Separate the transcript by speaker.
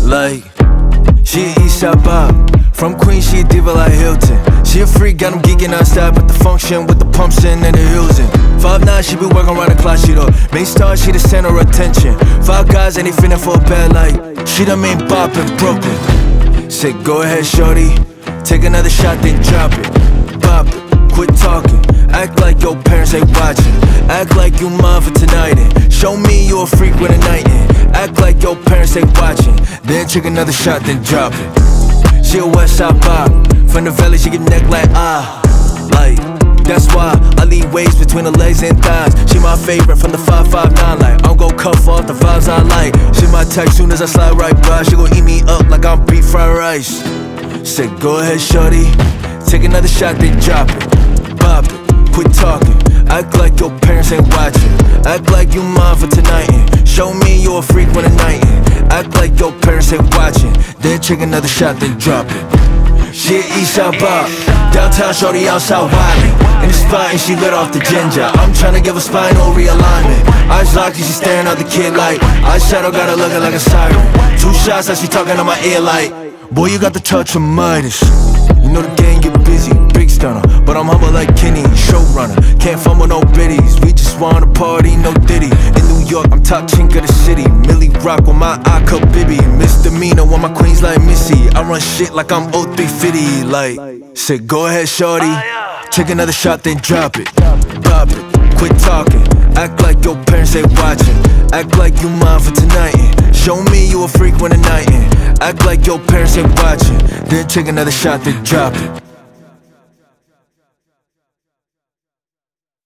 Speaker 1: Like, she a Eastside Bob. From Queens, she a diva like Hilton. She a freak, got 'em geeking outside, but the function with the pumps in and the heels in. 5'9", she be working around the clock, she the main star, she the center of attention. 5 guys and they finna for a bad light. She the main bop in Brooklyn. Said go ahead shorty, take another shot then drop it. Pop it, quit talking, act like your parents ain't watching. Act like you mine for tonight and show me you a freak with a night in. Act like your parents ain't watching, then take another shot then drop it. She a Westside Bob, from the valley she get neck like like, that's why I leave waves between the legs and thighs. She my favorite from the 5'9", like I'm gon' cuff off the vibes I like. She my type soon as I slide right by, she gon' eat me up like I'm beef fried rice. Said go ahead shorty, take another shot then drop it. Pop it, quit talking, act like your parents ain't watching. Act like you mine for tonight and show me you a freak when the night in. Act like your parents ain't watching, then take another shot then drop it. She a Eastside Bob, downtown shorty outside wildin'. In the spot and she lit off the ginger. I'm tryna give her spinal realignment. Eyes locked and she staring at the kid like eyeshadow got her looking like a siren. 2 shots as she talking on my ear like, boy you got the touch of Midas. You know the gang get busy, big stunner, but I'm humble like Kenny, showrunner. Can't fumble no biddies, we just wanna party, no Diddy. In New York, I'm top chink of the city. Millie Rock with my eye cup Bibby. Misdemeanor on my queens like Missy. I run shit like I'm 0350. Like, said go ahead shorty, take another shot then drop it. Pop it, quit talking, act like your parents ain't watching. Act like you mine for tonight and show me you a freak when the night in. Act like your parents ain't watching, then take another shot then drop it.